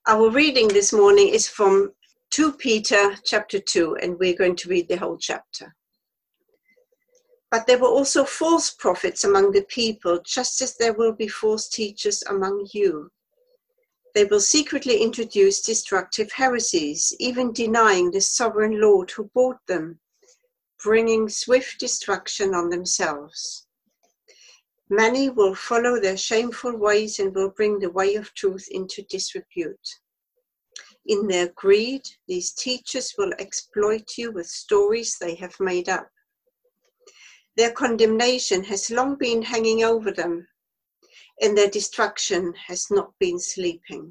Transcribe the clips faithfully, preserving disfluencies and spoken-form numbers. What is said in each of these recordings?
Our reading this morning is from Second Peter chapter two, and we're going to read the whole chapter. But there were also false prophets among the people, just as there will be false teachers among you. They will secretly introduce destructive heresies, even denying the sovereign Lord who bought them, bringing swift destruction on themselves. Many will follow their shameful ways and will bring the way of truth into disrepute. In their greed, these teachers will exploit you with stories they have made up. Their condemnation has long been hanging over them, and their destruction has not been sleeping.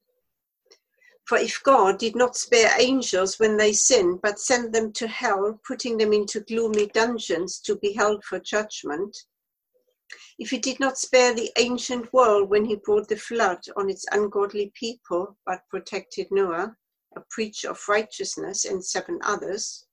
For if God did not spare angels when they sinned, but sent them to hell, putting them into gloomy dungeons to be held for judgment, if he did not spare the ancient world when he brought the flood on its ungodly people, but protected Noah, a preacher of righteousness, and seven others,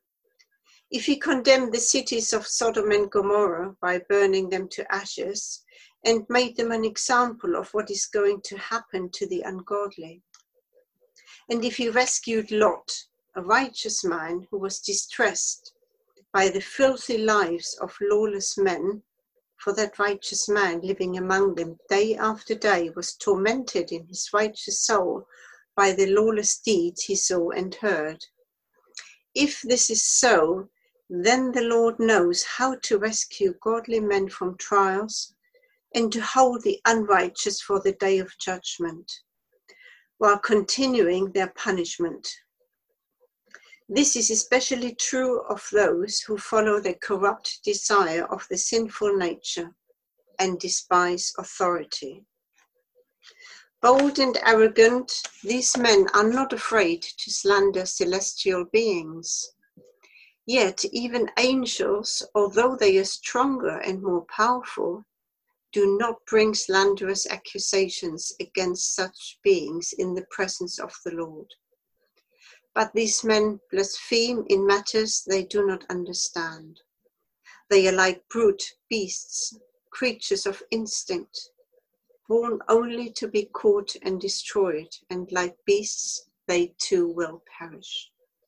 if he condemned the cities of Sodom and Gomorrah by burning them to ashes, and made them an example of what is going to happen to the ungodly, and if he rescued Lot, a righteous man who was distressed by the filthy lives of lawless men, for that righteous man living among them day after day was tormented in his righteous soul by the lawless deeds he saw and heard. If this is so, then the Lord knows how to rescue godly men from trials and to hold the unrighteous for the day of judgment, while continuing their punishment. This is especially true of those who follow the corrupt desire of the sinful nature and despise authority. Bold and arrogant, these men are not afraid to slander celestial beings. Yet even angels, although they are stronger and more powerful, do not bring slanderous accusations against such beings in the presence of the Lord. But these men blaspheme in matters they do not understand. They are like brute beasts, creatures of instinct, born only to be caught and destroyed, and like beasts, they too will perish.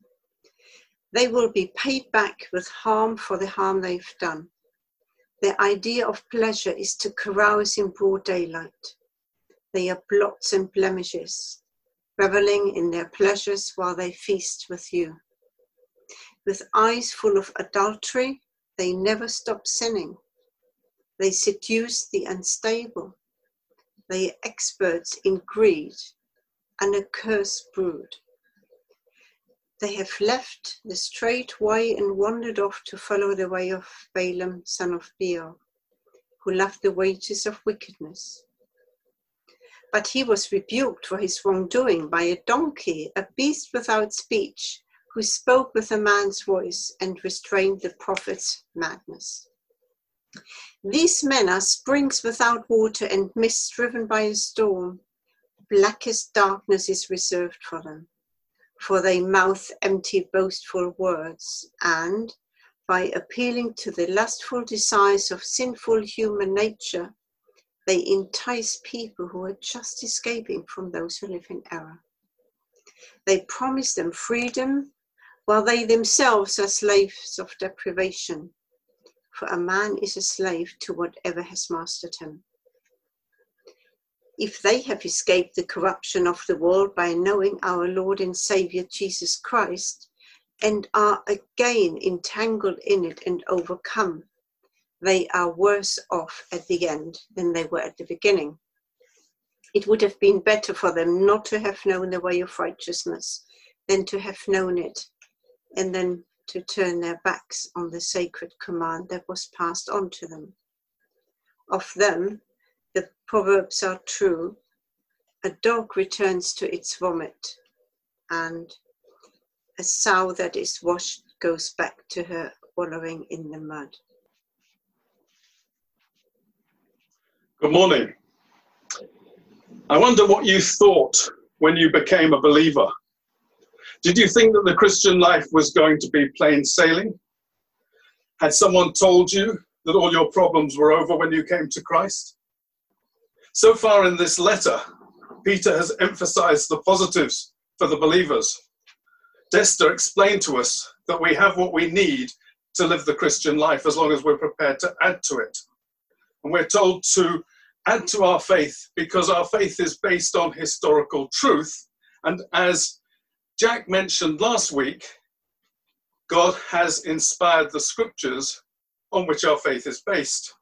They will be paid back with harm for the harm they've done. Their idea of pleasure is to carouse in broad daylight. They are blots and blemishes, reveling in their pleasures while they feast with you. With eyes full of adultery, they never stop sinning. They seduce the unstable. They are experts in greed, an accursed brood. They have left the straight way and wandered off to follow the way of Balaam, son of Beor, who loved the wages of wickedness. But he was rebuked for his wrongdoing by a donkey, a beast without speech, who spoke with a man's voice and restrained the prophet's madness. These men are springs without water and mists driven by a storm. Blackest darkness is reserved for them, for they mouth empty, boastful words, and, by appealing to the lustful desires of sinful human nature, they entice people who are just escaping from those who live in error. They promise them freedom, while they themselves are slaves of deprivation. For a man is a slave to whatever has mastered him. If they have escaped the corruption of the world by knowing our Lord and Saviour Jesus Christ, and are again entangled in it and overcome, they are worse off at the end than they were at the beginning. It would have been better for them not to have known the way of righteousness than to have known it, and then to turn their backs on the sacred command that was passed on to them. Of them, the proverbs are true. A dog returns to its vomit, and a sow that is washed goes back to her wallowing in the mud. Good morning. I wonder what you thought when you became a believer. Did you think that the Christian life was going to be plain sailing? Had someone told you that all your problems were over when you came to Christ? So far in this letter, Peter has emphasized the positives for the believers. Desta explained to us that we have what we need to live the Christian life as long as we're prepared to add to it. And we're told to add to our faith because our faith is based on historical truth. And as Jack mentioned last week, God has inspired the scriptures on which our faith is based.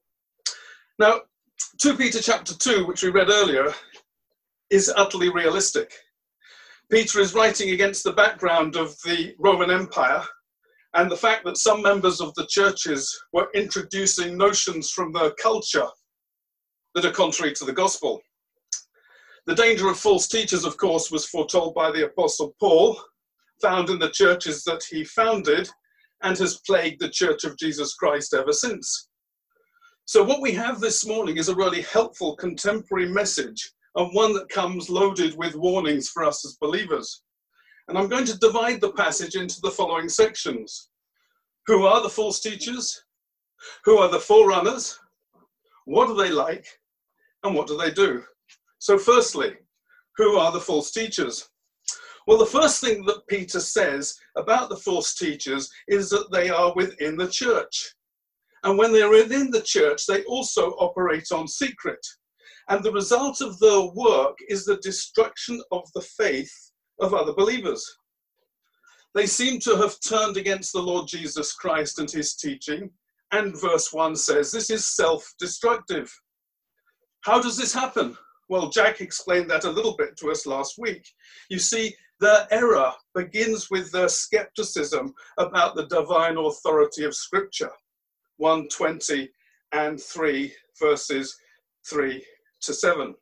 Now, Second Peter chapter two, which we read earlier, is utterly realistic. Peter is writing against the background of the Roman Empire and the fact that some members of the churches were introducing notions from their culture that are contrary to the gospel. The danger of false teachers, of course, was foretold by the Apostle Paul, found in the churches that he founded, and has plagued the Church of Jesus Christ ever since. So what we have this morning is a really helpful contemporary message, and one that comes loaded with warnings for us as believers. And I'm going to divide the passage into the following sections. Who are the false teachers? Who are the forerunners? What are they like? And what do they do? So firstly, who are the false teachers? Well, the first thing that Peter says about the false teachers is that they are within the church. And when they're within the church, they also operate on secret. And the result of their work is the destruction of the faith of other believers. They seem to have turned against the Lord Jesus Christ and his teaching. And verse one says, this is self-destructive. How does this happen? Well, Jack explained that a little bit to us last week. You see, their error begins with their skepticism about the divine authority of Scripture. one twenty and three, verses three to seven.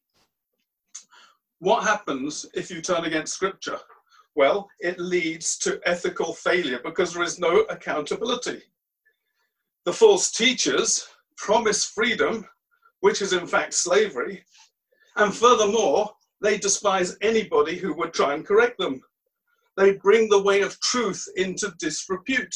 What happens if you turn against Scripture? Well, it leads to ethical failure because there is no accountability. The false teachers promise freedom, which is in fact slavery, and furthermore, they despise anybody who would try and correct them. They bring the way of truth into disrepute.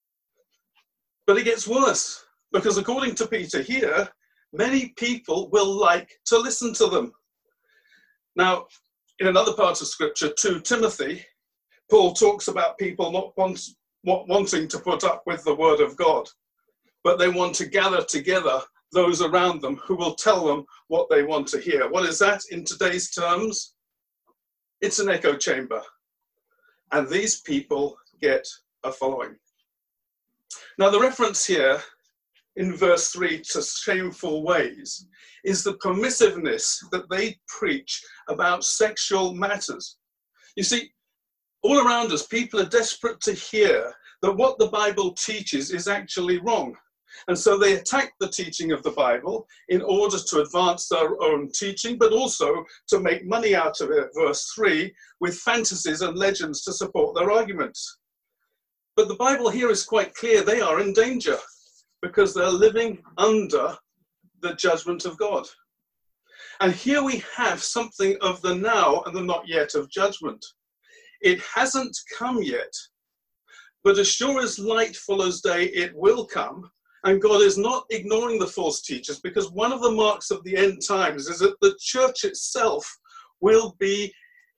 But it gets worse, because according to Peter here, many people will like to listen to them. Now, in another part of Scripture, Second Timothy, Paul talks about people not want, not wanting to put up with the word of God, but they want to gather together those around them who will tell them what they want to hear. What is that in today's terms? It's an echo chamber. And these people get a following. Now, the reference here in verse three to shameful ways is the permissiveness that they preach about sexual matters. You see, all around us, people are desperate to hear that what the Bible teaches is actually wrong. And so they attack the teaching of the Bible in order to advance their own teaching, but also to make money out of it, verse three, with fantasies and legends to support their arguments. But the Bible here is quite clear. They are in danger because they're living under the judgment of God. And here we have something of the now and the not yet of judgment. It hasn't come yet, but as sure as light follows day, it will come. And God is not ignoring the false teachers, because one of the marks of the end times is that the church itself will be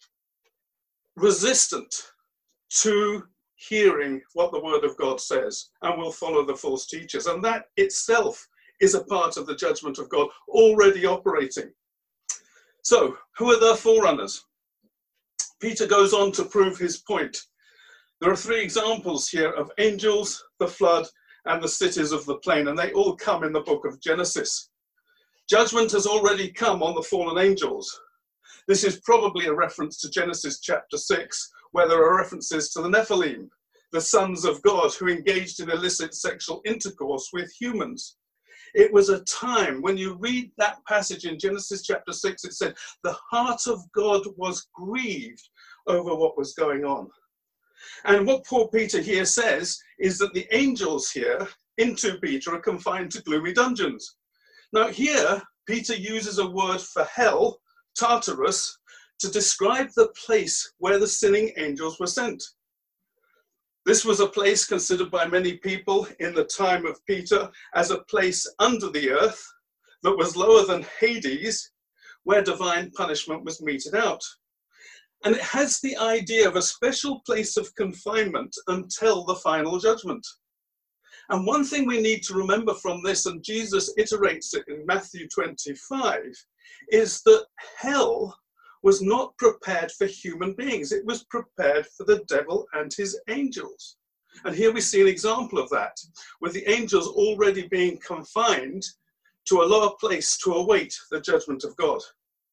resistant to hearing what the word of God says and will follow the false teachers. And that itself is a part of the judgment of God already operating. So, who are the forerunners? Peter goes on to prove his point. There are three examples here of angels, the flood, and the cities of the plain, and they all come in the book of Genesis. Judgment has already come on the fallen angels. This is probably a reference to Genesis chapter six, where there are references to the Nephilim, the sons of God who engaged in illicit sexual intercourse with humans. It was a time, when you read that passage in Genesis chapter six, it said, the heart of God was grieved over what was going on. And what Paul Peter here says is that the angels here in Second Peter are confined to gloomy dungeons. Now here, Peter uses a word for hell, Tartarus, to describe the place where the sinning angels were sent. This was a place considered by many people in the time of Peter as a place under the earth that was lower than Hades, where divine punishment was meted out. And it has the idea of a special place of confinement until the final judgment. And one thing we need to remember from this, and Jesus iterates it in Matthew twenty-five, is that hell was not prepared for human beings. It was prepared for the devil and his angels. And here we see an example of that, with the angels already being confined to a lower place to await the judgment of God.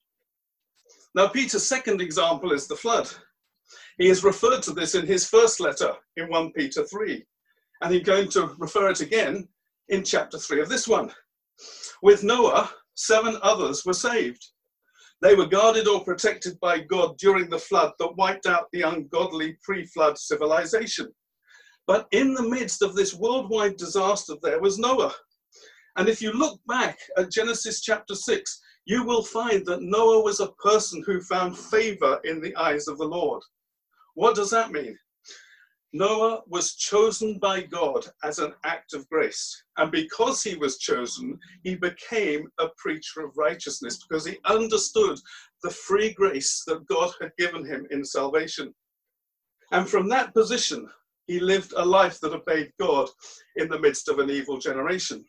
Now, Peter's second example is the flood. He has referred to this in his first letter in First Peter three, and he's going to refer it again in chapter three of this one. With Noah, seven others were saved. They were guarded or protected by God during the flood that wiped out the ungodly pre-flood civilization. But in the midst of this worldwide disaster, there was Noah. And if you look back at Genesis chapter six, you will find that Noah was a person who found favor in the eyes of the Lord. What does that mean? Noah was chosen by God as an act of grace. And because he was chosen, he became a preacher of righteousness because he understood the free grace that God had given him in salvation. And from that position, he lived a life that obeyed God in the midst of an evil generation.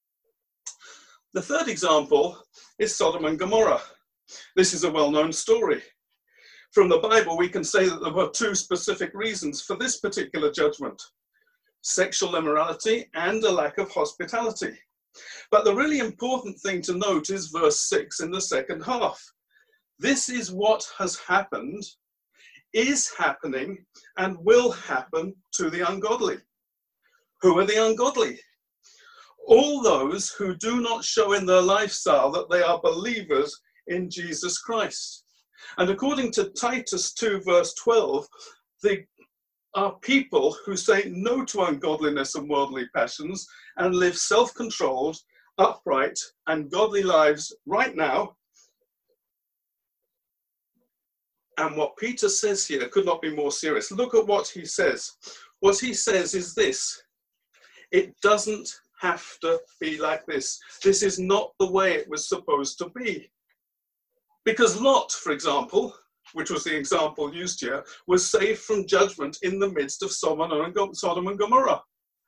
The third example is Sodom and Gomorrah. This is a well-known story. From the Bible, we can say that there were two specific reasons for this particular judgment: sexual immorality and a lack of hospitality. But the really important thing to note is verse six in the second half. This is what has happened, is happening, and will happen to the ungodly. Who are the ungodly? All those who do not show in their lifestyle that they are believers in Jesus Christ. And according to Titus two, verse twelve, they are people who say no to ungodliness and worldly passions and live self-controlled, upright, and godly lives right now. And what Peter says here could not be more serious. Look at what he says. What he says is this: it doesn't have to be like this. This is not the way it was supposed to be. Because Lot, for example, which was the example used here, was saved from judgment in the midst of Sodom and Gomorrah.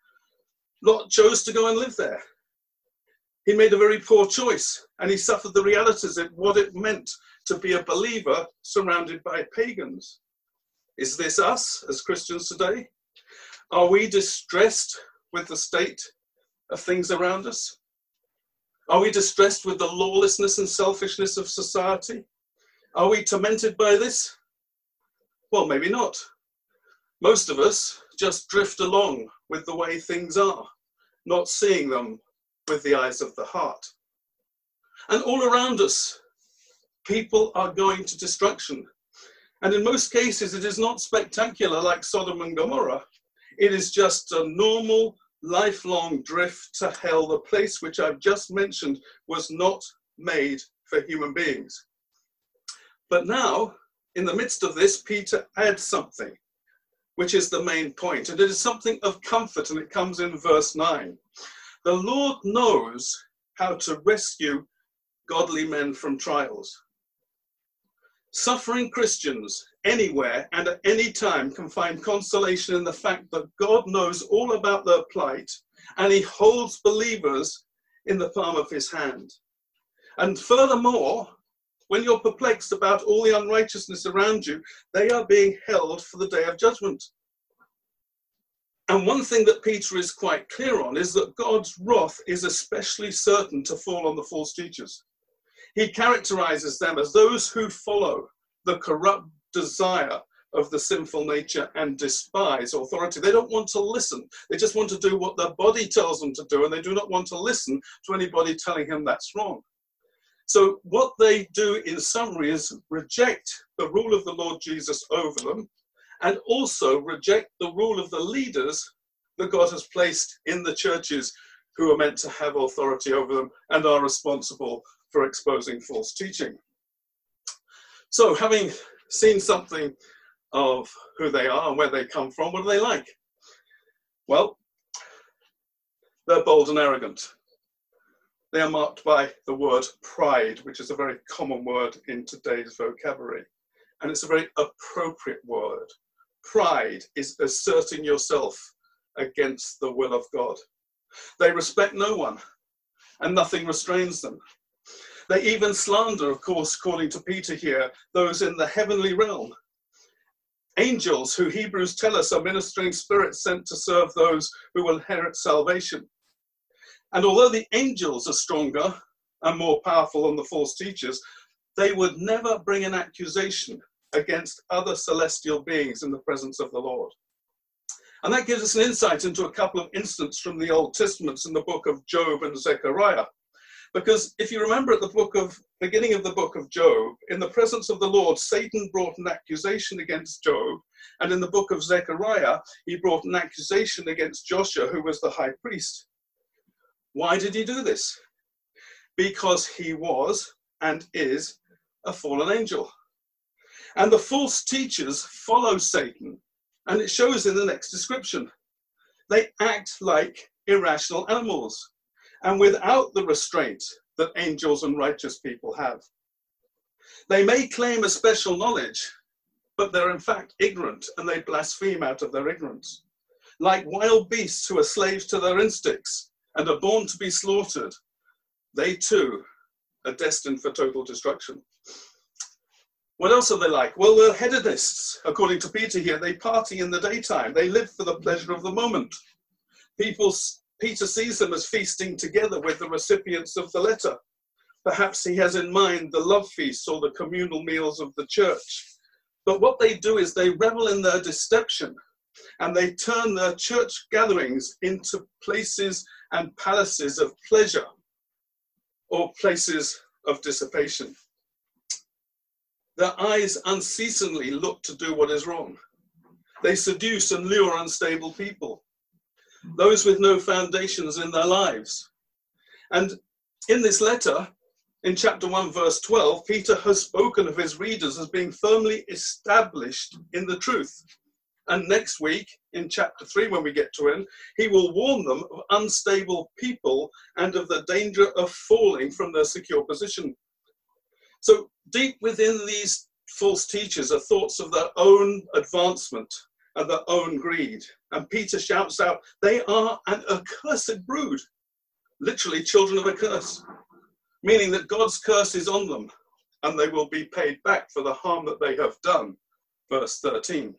Lot chose to go and live there. He made a very poor choice, and he suffered the realities of what it meant to be a believer surrounded by pagans. Is this us as Christians today? Are we distressed with the state of things around us? Are we distressed with the lawlessness and selfishness of society? Are we tormented by this? Well, maybe not. Most of us just drift along with the way things are, not seeing them with the eyes of the heart. And all around us, people are going to destruction. And in most cases, it is not spectacular like Sodom and Gomorrah. It is just a normal, lifelong drift to hell, the place which I've just mentioned was not made for human beings. But now, in the midst of this, Peter adds something, which is the main point, and it is something of comfort, and it comes in verse nine. The Lord knows how to rescue godly men from trials. Suffering Christians anywhere and at any time can find consolation in the fact that God knows all about their plight, and he holds believers in the palm of his hand. And furthermore, when you're perplexed about all the unrighteousness around you, they are being held for the day of judgment. And one thing that Peter is quite clear on is that God's wrath is especially certain to fall on the false teachers. He characterizes them as those who follow the corrupt desire of the sinful nature and despise authority. They don't want to listen. They just want to do what their body tells them to do, and they do not want to listen to anybody telling him that's wrong. So what they do in summary is reject the rule of the Lord Jesus over them, and also reject the rule of the leaders that God has placed in the churches who are meant to have authority over them and are responsible for exposing false teaching. So having seen something of who they are and where they come from, what are they like? Well, they're bold and arrogant. they are marked by the word pride, which is a very common word in today's vocabulary. And it's a very appropriate word. Pride is asserting yourself against the will of God. They respect no one, and nothing restrains them. They even slander, of course, according to Peter here, those in the heavenly realm. Angels, who Hebrews tell us are ministering spirits sent to serve those who will inherit salvation. And although the angels are stronger and more powerful than the false teachers, they would never bring an accusation against other celestial beings in the presence of the Lord. And that gives us an insight into a couple of instances from the Old Testament in the book of Job and Zechariah. Because if you remember at the book of, beginning of the book of Job, in the presence of the Lord, Satan brought an accusation against Job. And in the book of Zechariah, he brought an accusation against Joshua, who was the high priest. Why did he do this? Because he was and is a fallen angel. And the false teachers follow Satan. And it shows in the next description. They act like irrational animals, and without the restraint that angels and righteous people have. They may claim a special knowledge, but they're in fact ignorant, and they blaspheme out of their ignorance. Like wild beasts who are slaves to their instincts and are born to be slaughtered, they too are destined for total destruction. What else are they like? Well, they're hedonists. According to Peter here, they party in the daytime. They live for the pleasure of the moment. People, Peter sees them as feasting together with the recipients of the letter. Perhaps he has in mind the love feasts or the communal meals of the church. But what they do is they revel in their deception, and they turn their church gatherings into places and palaces of pleasure or places of dissipation. Their eyes unceasingly look to do what is wrong. They seduce and lure unstable people, those with no foundations in their lives. And in this letter, in chapter one, verse twelve, Peter has spoken of his readers as being firmly established in the truth. And next week, in chapter three, when we get to it, he will warn them of unstable people and of the danger of falling from their secure position. So deep within these false teachers are thoughts of their own advancement and their own greed. And Peter shouts out, they are an accursed brood, literally children of a curse, meaning that God's curse is on them and they will be paid back for the harm that they have done. Verse thirteen.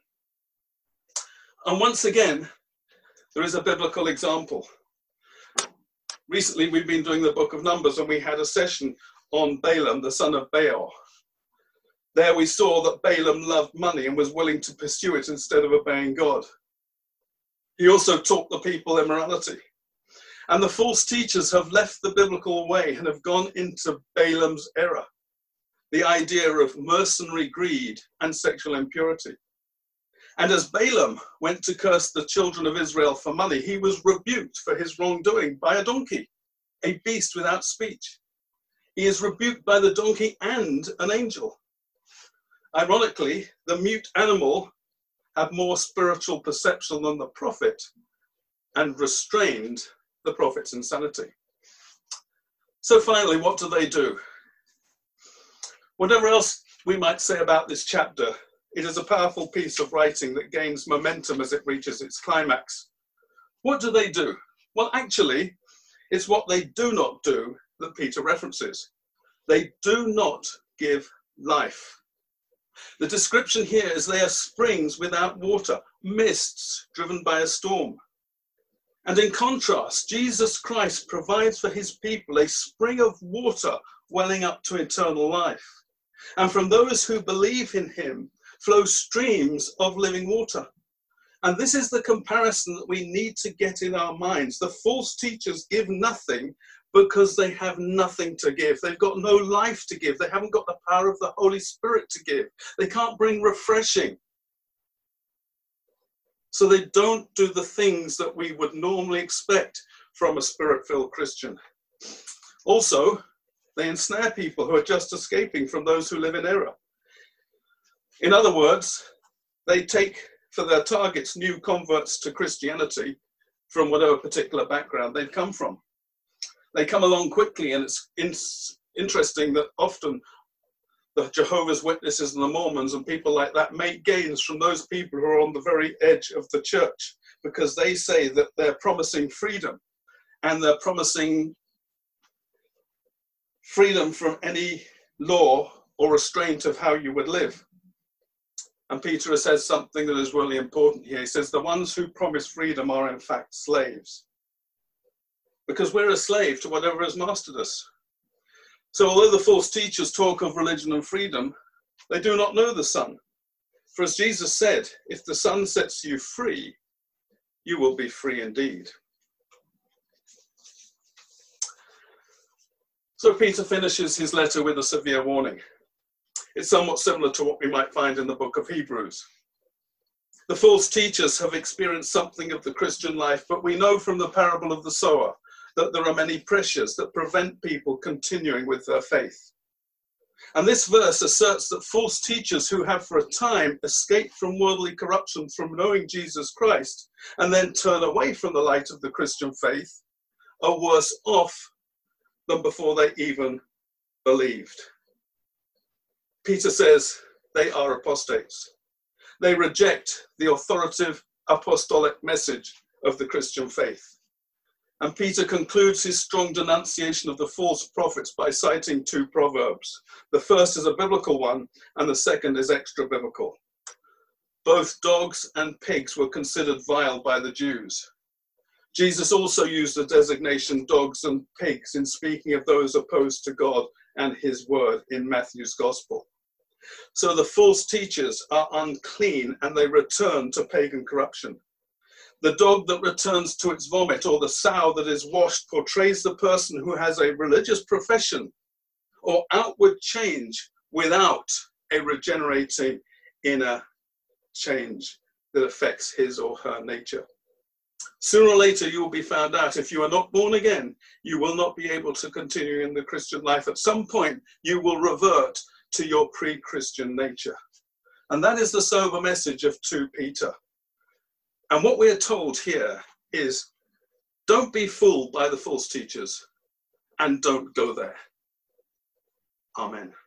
And once again, there is a biblical example. Recently, we've been doing the book of Numbers, and we had a session on Balaam, the son of Beor. There we saw that Balaam loved money and was willing to pursue it instead of obeying God. He also taught the people immorality. And the false teachers have left the biblical way and have gone into Balaam's error, the idea of mercenary greed and sexual impurity. And as Balaam went to curse the children of Israel for money, he was rebuked for his wrongdoing by a donkey, a beast without speech. He is rebuked by the donkey and an angel. Ironically, the mute animal had more spiritual perception than the prophet and restrained the prophet's insanity. So finally, what do they do? Whatever else we might say about this chapter, it is a powerful piece of writing that gains momentum as it reaches its climax. What do they do? Well, actually, it's what they do not do that Peter references. They do not give life. The description here is they are springs without water, mists driven by a storm. And in contrast, Jesus Christ provides for his people a spring of water welling up to eternal life. And from those who believe in him flow streams of living water. And this is the comparison that we need to get in our minds. The false teachers give nothing because they have nothing to give. They've got no life to give. They haven't got the power of the Holy Spirit to give. They can't bring refreshing. So they don't do the things that we would normally expect from a spirit-filled Christian. Also, they ensnare people who are just escaping from those who live in error. In other words, they take for their targets new converts to Christianity from whatever particular background they've come from. They come along quickly, and it's in, interesting that often the Jehovah's Witnesses and the Mormons and people like that make gains from those people who are on the very edge of the church, because they say that they're promising freedom, and they're promising freedom from any law or restraint of how you would live. And Peter says something that is really important here. He says, the ones who promise freedom are in fact slaves, because we're a slave to whatever has mastered us. So although the false teachers talk of religion and freedom, they do not know the Son. For as Jesus said, if the Son sets you free, you will be free indeed. So Peter finishes his letter with a severe warning. It's somewhat similar to what we might find in the book of Hebrews. The false teachers have experienced something of the Christian life, but we know from the parable of the sower that there are many pressures that prevent people continuing with their faith. And this verse asserts that false teachers who have for a time escaped from worldly corruption from knowing Jesus Christ and then turn away from the light of the Christian faith are worse off than before they even believed. Peter says they are apostates. They reject the authoritative apostolic message of the Christian faith. And Peter concludes his strong denunciation of the false prophets by citing two proverbs. The first is a biblical one, and the second is extra-biblical. Both dogs and pigs were considered vile by the Jews. Jesus also used the designation dogs and pigs in speaking of those opposed to God and his word in Matthew's gospel. So the false teachers are unclean, and they return to pagan corruption. The dog that returns to its vomit, or the sow that is washed, portrays the person who has a religious profession or outward change without a regenerating inner change that affects his or her nature. Sooner or later, you will be found out. If you are not born again, you will not be able to continue in the Christian life. At some point, you will revert to your pre-Christian nature. And that is the sober message of Second Peter. And what we are told here is, don't be fooled by the false teachers, and don't go there. Amen.